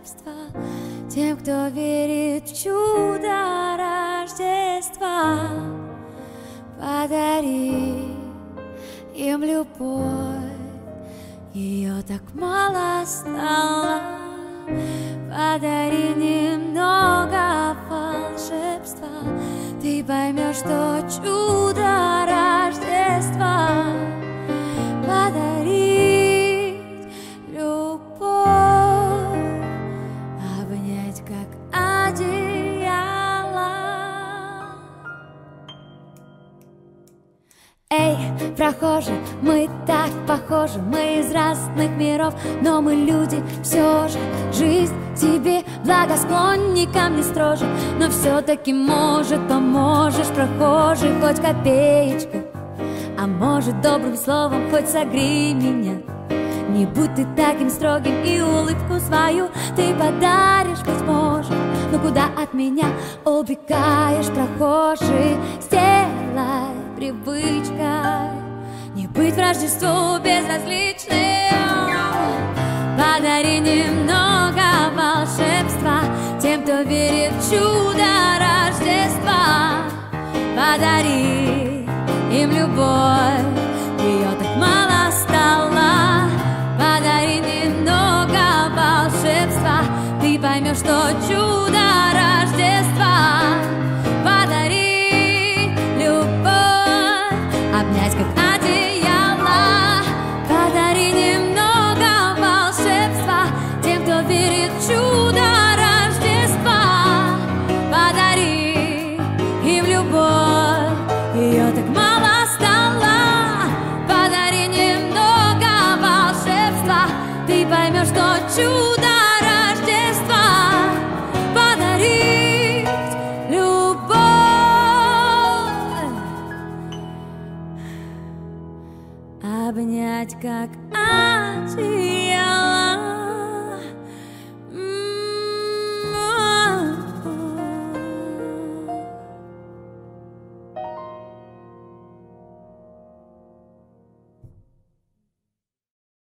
волшебства. Тем, кто верит в чудо Рождества, подари им любовь, ее так мало стало. Подари немного волшебства, ты поймешь, что чудо Рождества подарить любовь, обнять как одеяло. Эй, прохожий, мы так похожи, мы из разных миров, но мы люди все же. Жизнь тебе благосклонникам не строже, но все-таки, может, поможешь прохожий хоть копеечку, а может, добрым словом хоть согрей меня. Не будь ты таким строгим, и улыбку свою ты подаришь, быть может. Но куда от меня убегаешь, прохожий? Сделай привычкой не быть в Рождеству безразличным. Подари немного волшебства тем, кто верит в чудо Рождества. Подари им любовь, ее так мало стало. Подари немного волшебства, ты поймешь, что чудо Рождества. Подари любовь, обнять как одеяло. Подари немного волшебства тем, кто верит в чудо Рождества. Подари им любовь, ее так мало стало. Подари немного волшебства, ты поймешь, что чудо Рождества подарить любовь, обнять как одеяло.